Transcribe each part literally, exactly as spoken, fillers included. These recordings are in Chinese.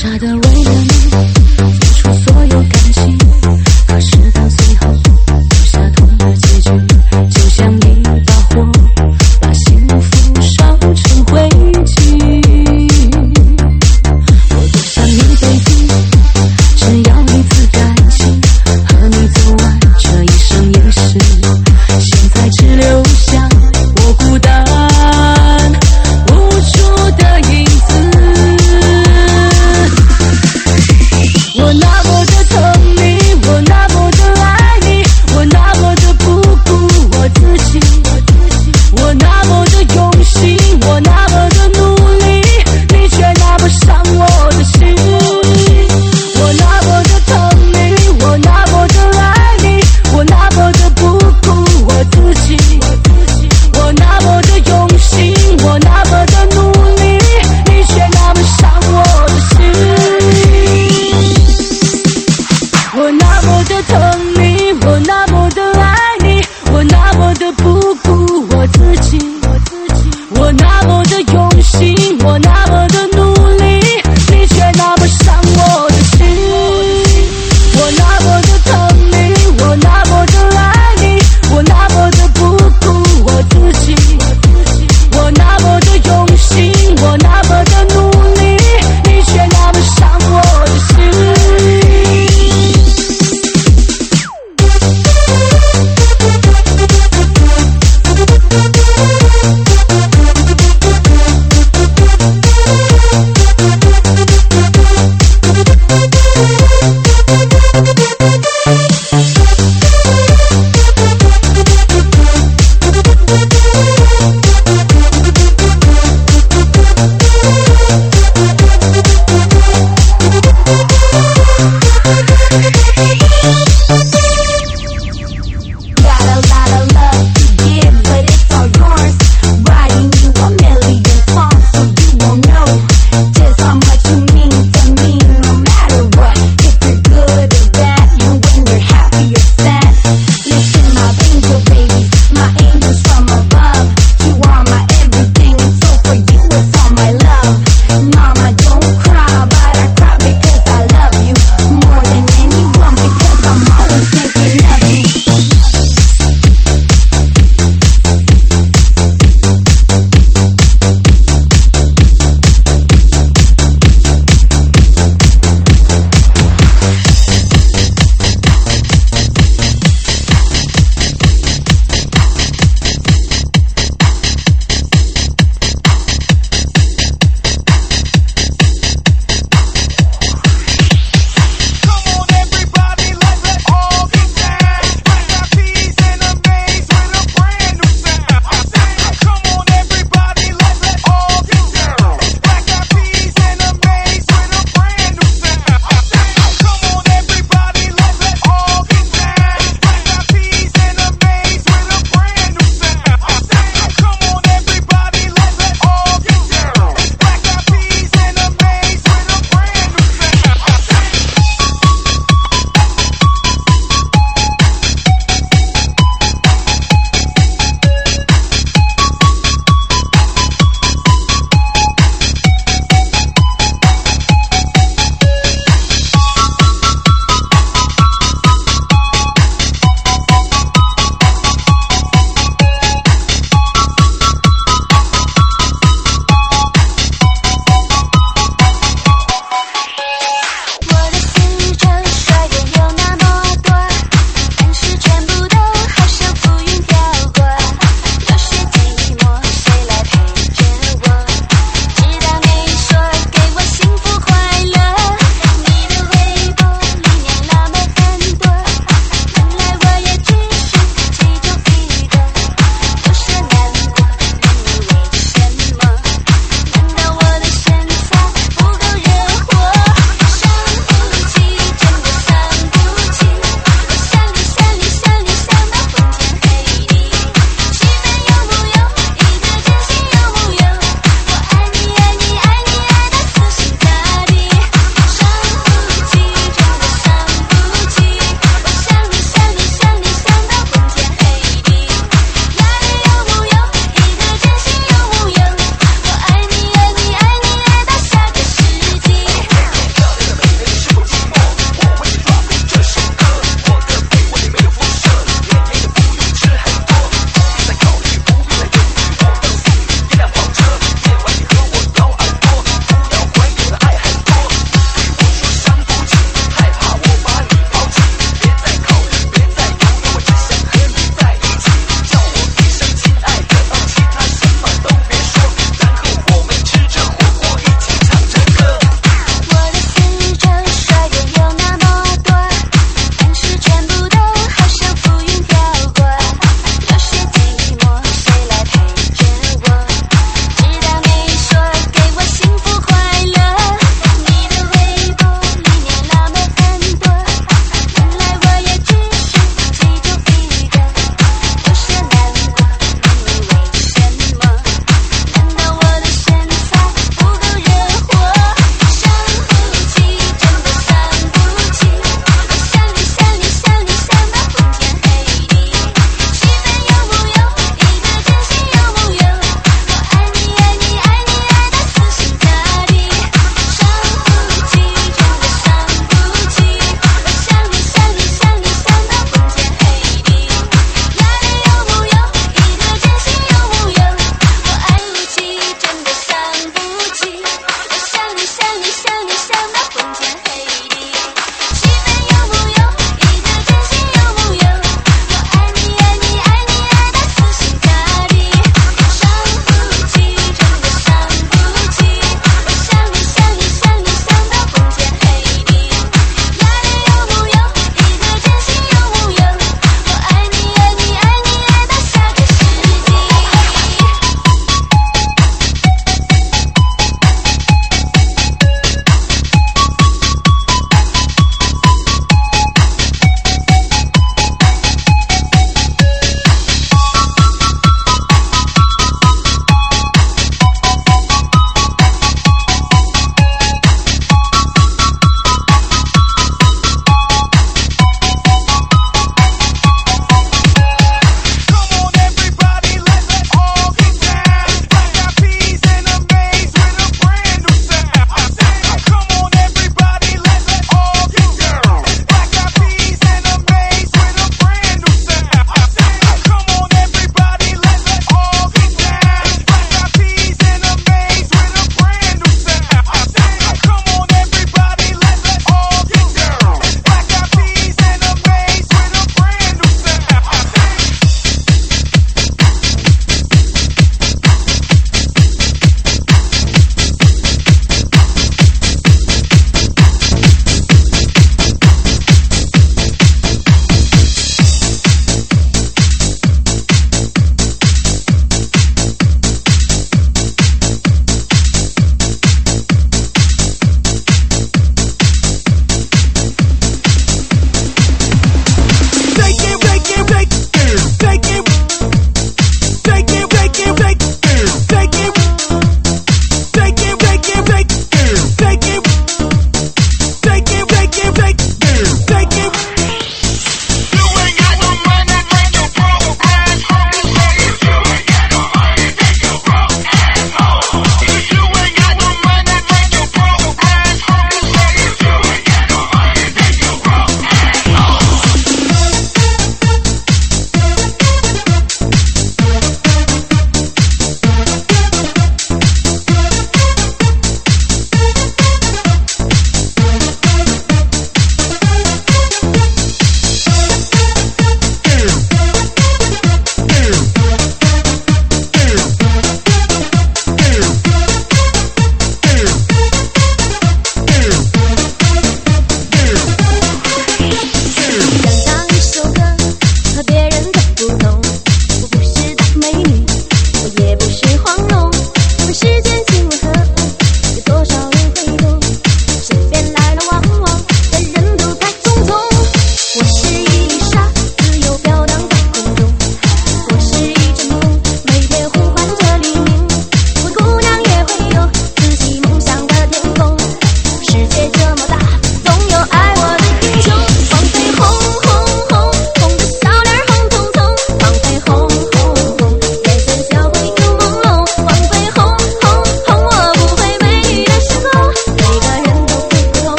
傻的为了你付出所有感情，可是到最后留下痛的结局，就像一把火把幸福烧成灰烬。我多想你 baby， 只要一次感情，和你走完这一生一世，现在只留下我孤单无助的影子。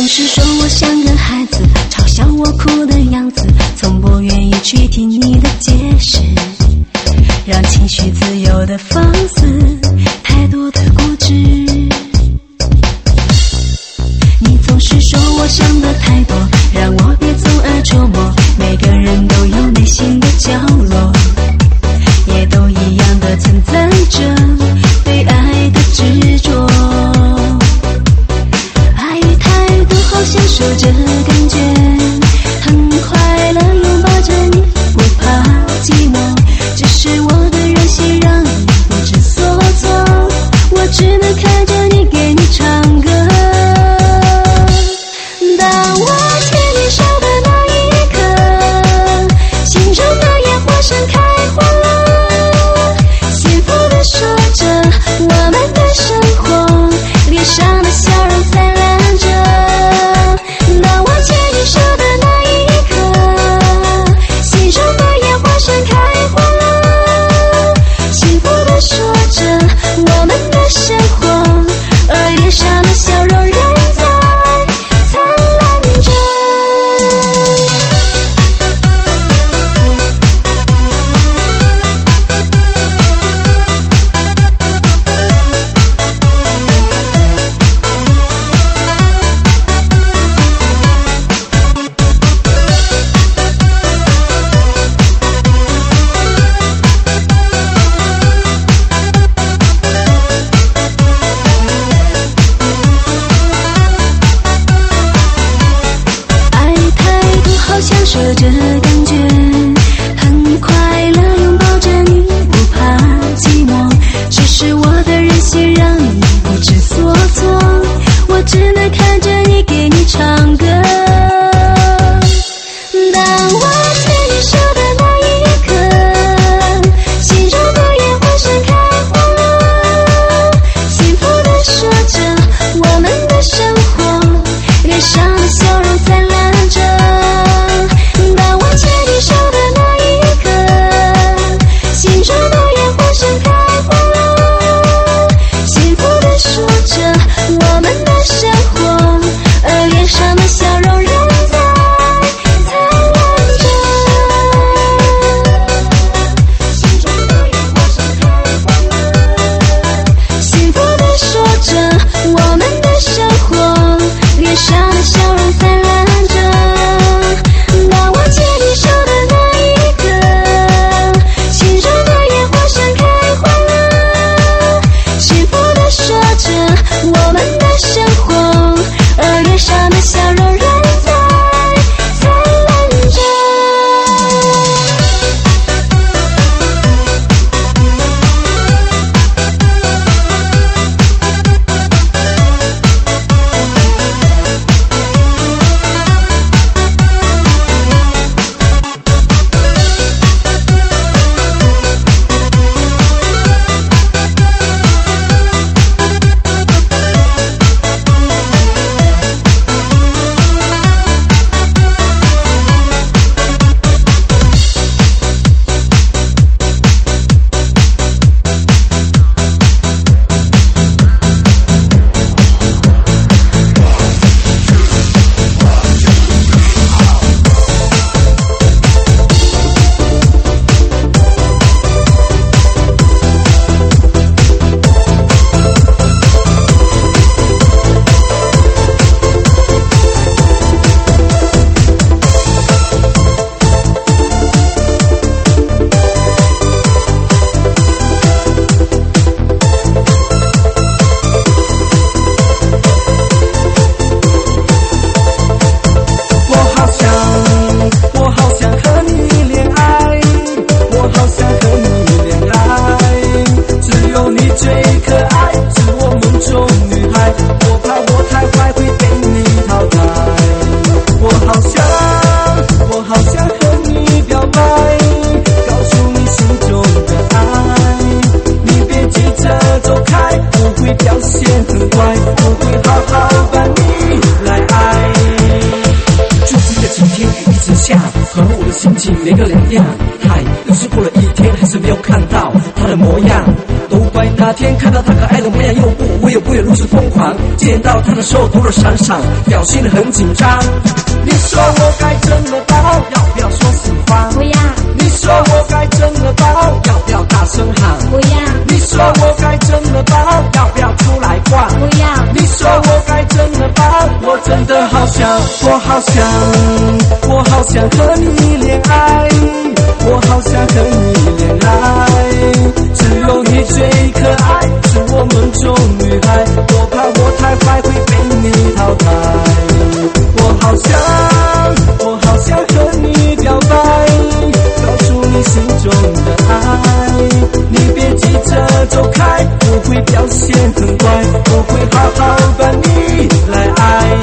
总是说我像个孩子，嘲笑我哭的样子，从不愿意去听你的解释，让情绪自由的放肆，太多的固执。你总是说我想的太多，让我别总爱琢磨。每个人都有内心的角落，也都一样的存在着对爱的执着。爱太多，好享受这感觉，很快乐，拥抱着你，不怕寂寞。只是我的任性让你不知所措，我只能看着你，给你唱歌。当我牵你手的那一刻，心中的烟火盛开花了，幸福地说着我们的生活，脸上的笑容灿烂着。当我牵你手的那一刻，心中的烟火盛开花了，幸福地说着我们的生活，而脸上的笑容仍在灿烂着。享受着感觉，很快乐，拥抱着你，不怕寂寞。只是我的任性让你不知所措，我只能看着你，给你唱歌。当我牵你手的那一刻，心中的烟火盛开花了，幸福地说着我们的生活，脸上的笑容灿烂着。当我牵你手的那一刻，心中的烟火盛开花了，幸福地说着我们的生活，而脸上的笑容仍在灿烂着。心中的烟火盛开花了，幸福地说着我们的生活，脸上的笑容灿烂着。当我牵你手的那一刻，心中的烟火盛开花了，幸福地说着我们的生活，而脸上的笑容仍在灿烂着。 没个两样，嗨，又是过了一天，还是没有看到他的模样，都怪他那天看到她可爱的模样，又不我也不会如此疯狂。见到她的时候，头儿闪闪，表现得很紧张。你说我该怎么办？要不要说实话？ 不要。 你说我该怎么办？要不要大声喊？ 不要。 你说我该怎么办？要不要出来逛？ 不要。 你说我该怎么办？我真的好想，我好想，我好想和你恋爱，我好想和你恋爱。只有你最可爱，是我梦中女孩，我怕我太坏会被你淘汰。我好想，我好想和你表白，告诉你心中的爱。你别急着走开，我会表现很乖，我会好好把你来爱。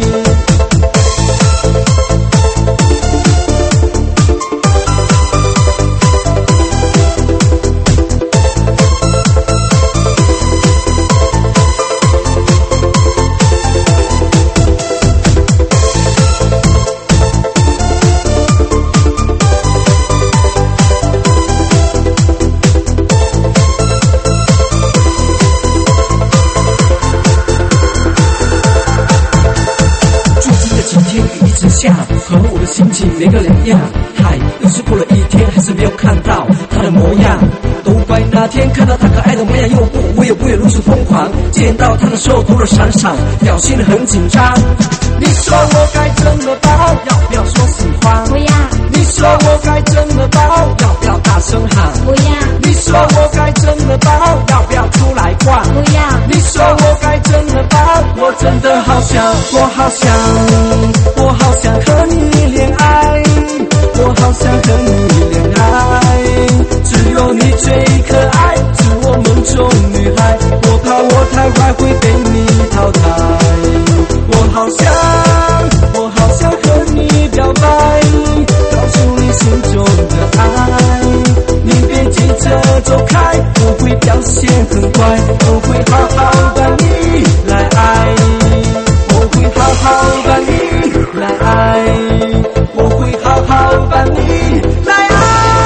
和我的心情没个两样，嗨，又是过了一天，还是没有看到她的模样。都怪那天看到她可爱的模样，又不我也不会如此疯狂。见到她的时候，头儿闪闪，表现得很紧张。你说我该怎么办？要不要说实话？ 不要。 你说我该怎么办？要不要大声喊？ 不要。 你说我该怎么办？要不要出来逛？ 不要。 你说我该怎么办？我真的好想，我好想，我好想和你恋爱，我好想和你恋爱。只有你最可爱，是我梦中女孩，我怕我太坏会被你淘汰。我好想，我好想和你表白，告诉你心中的爱。你别急着走开，我会表现很乖，我会好好把你来爱，我会好好把你来爱，我会好好把你来爱。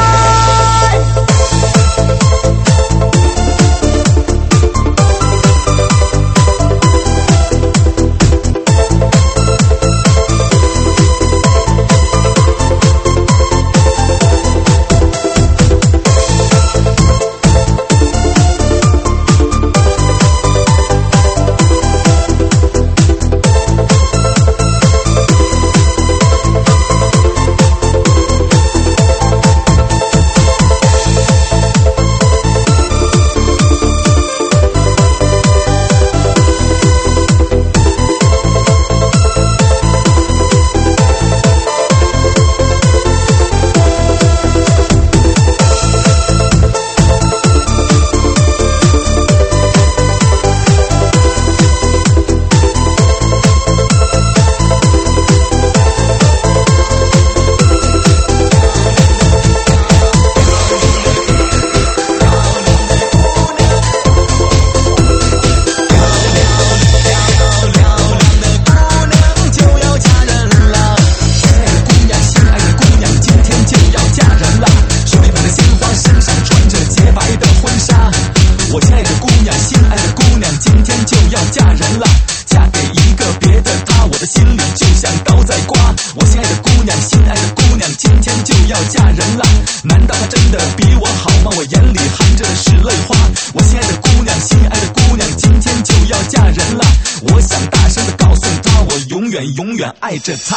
永远爱着她。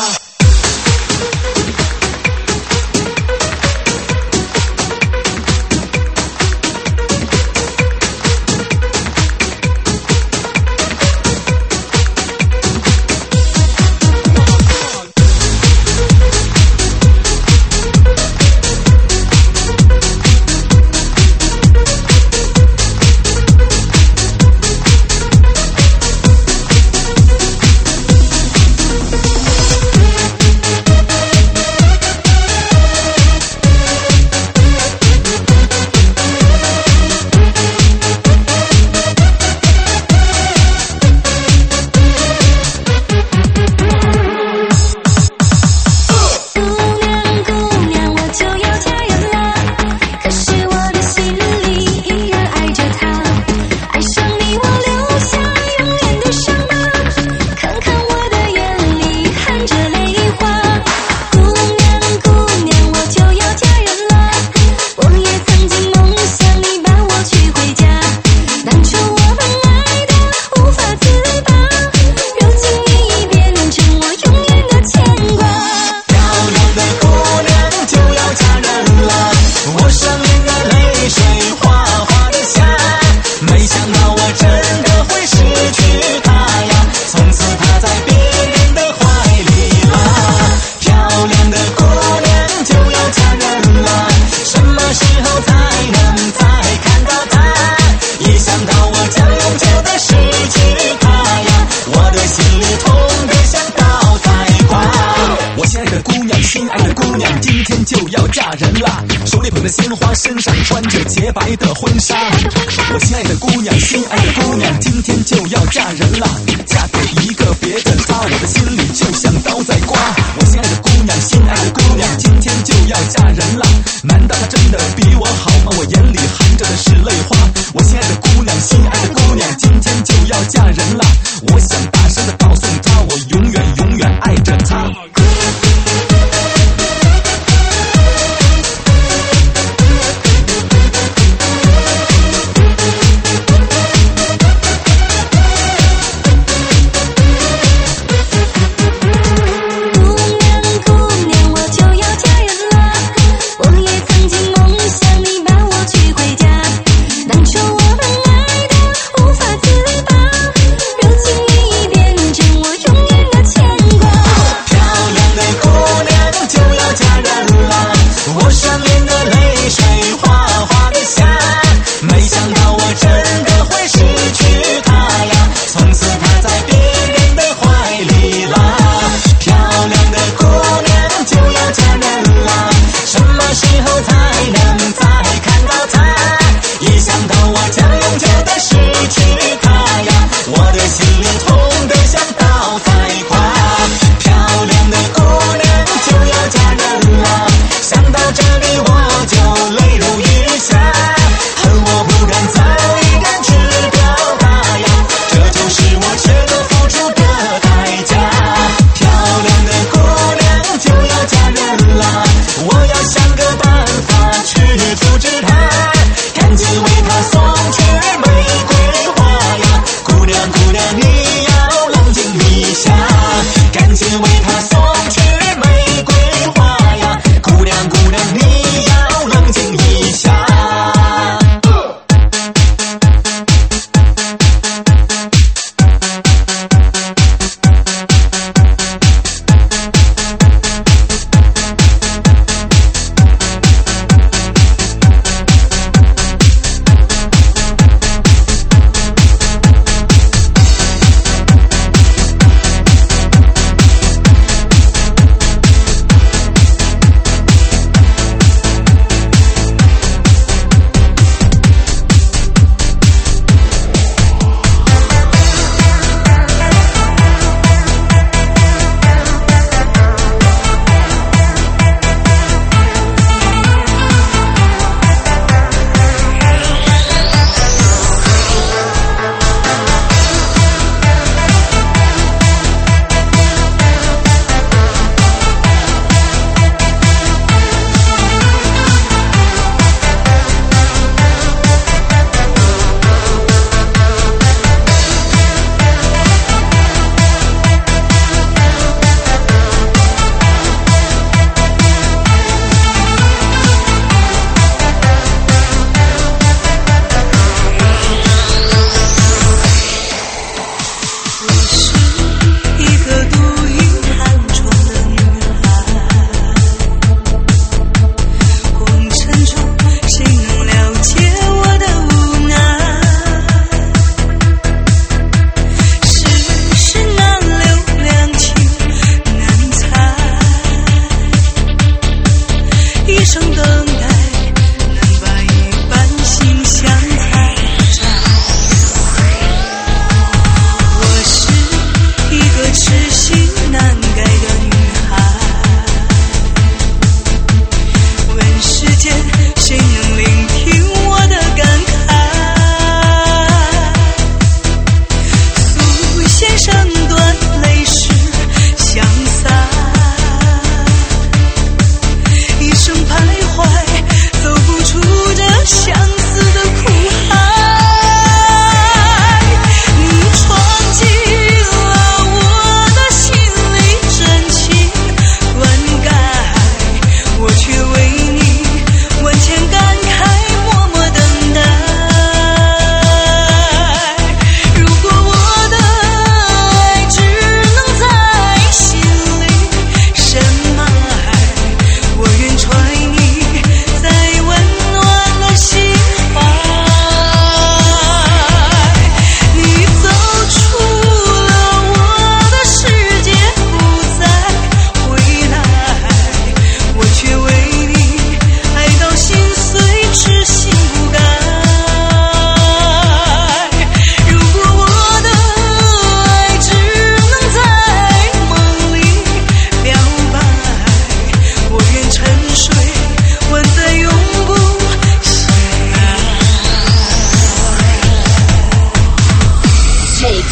花，身上穿着洁白的婚纱。我亲爱的姑娘，心爱的姑娘，今天就要嫁人了，嫁给一个别的他，我的心里就像刀在刮。我亲爱的姑娘，心爱的姑娘，今天就要嫁人了，难道她真的比我好吗？我眼里含着的是泪花。我亲爱的姑娘，心爱的姑娘，今天就要嫁人了，我想大声的告诉她，我永远永远爱着她。 当初我们爱得无法自拔，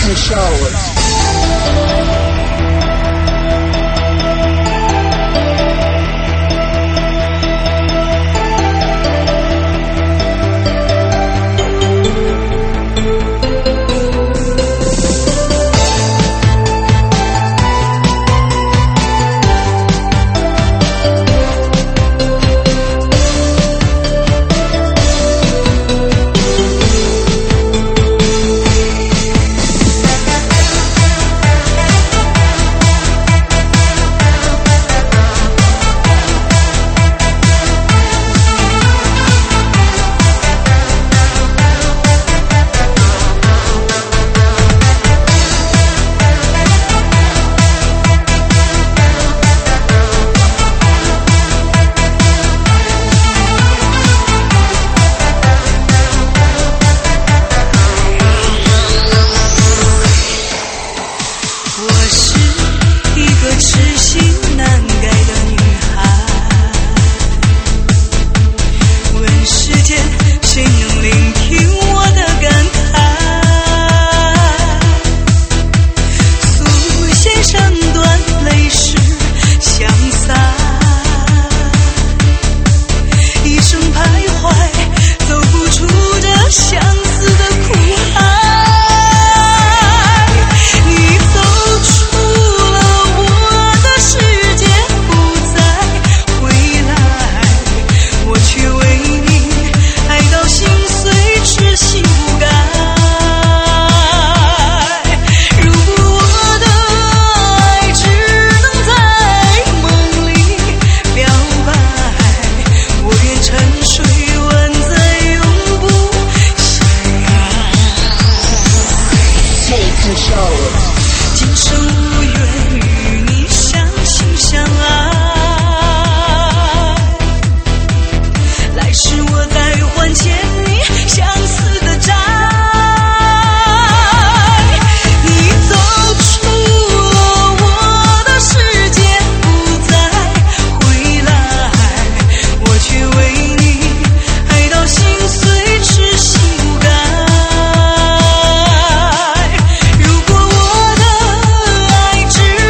can show it. 如果我的爱只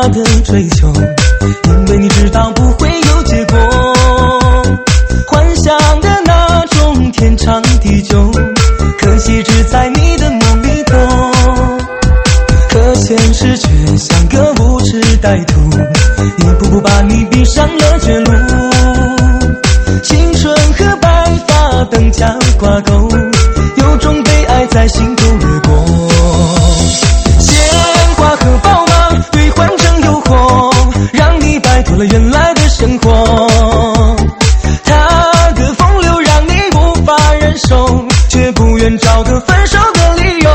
的追求，因为你知道不会有结果。幻想的那种天长地久，可惜只在你的梦里头。可现实却像个无知歹徒，一步步把你逼上了绝路。青春和白发等价挂钩，有种悲哀在心头掠过。鲜花和宝马兑换成诱惑，让你摆脱了原来的生活。他的风流让你无法忍受，却不愿找个分手的理由。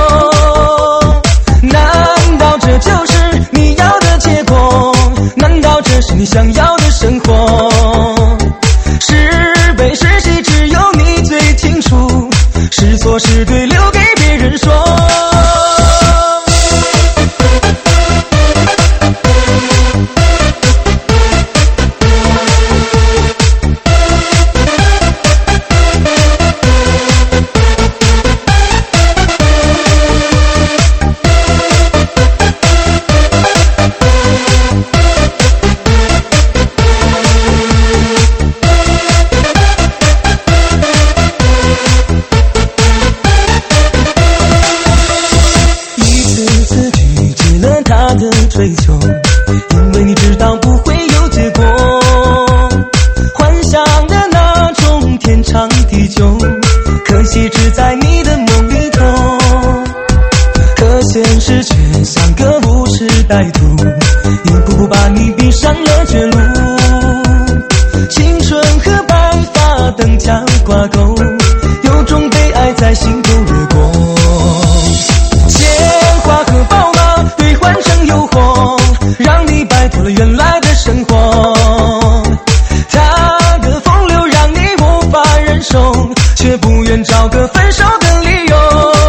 难道这就是你要的结果？难道这是你想要的生活？是悲是喜只有你最清楚，是错是对留给别人说。他的追求，因为你知道不会有结果。幻想的那种天长地久，可惜只在你的梦里头。可现实却像个无知歹徒，一步步把你逼上了绝路。青春和白发等价挂钩，有种悲哀在心头掠过。鲜花和宝马兑换成诱惑，让你摆脱了原来的生活。他的风流让你无法忍受，却不愿找个分手的理由。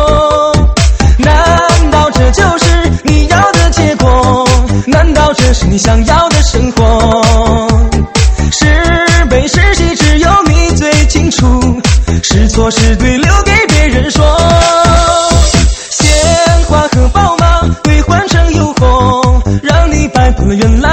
难道这就是你要的结果？难道这是你想要的生活？是悲是喜只有你最清楚，是错是对留给别人说。鲜花和宝马兑换成诱惑，让你摆脱了原来